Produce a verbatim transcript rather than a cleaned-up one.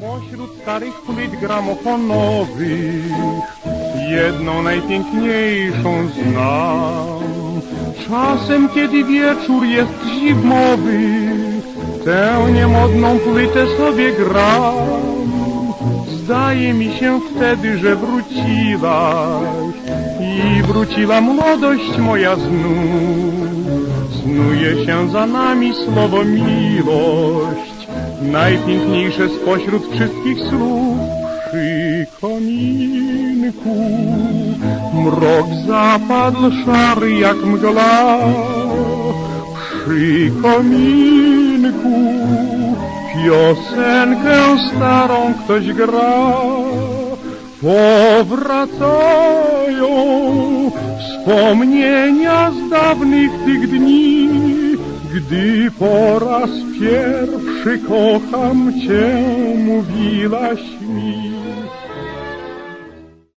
Pośród starych płyt gramofonowych jedną najpiękniejszą znam. Czasem, kiedy wieczór jest zimowy, tę niemodną płytę sobie gram. Zdaje mi się wtedy, że wróciłaś i wróciła młodość moja znów. Snuje się za nami słowo miłość, najpiękniejsze spośród wszystkich słów. Przy kominku mrok zapadł szary jak mgła. Przy kominku piosenkę starą ktoś gra. Powracają wspomnienia z dawnych tych dni, gdy po raz pierwszy kocham cię, mówiłaś mi.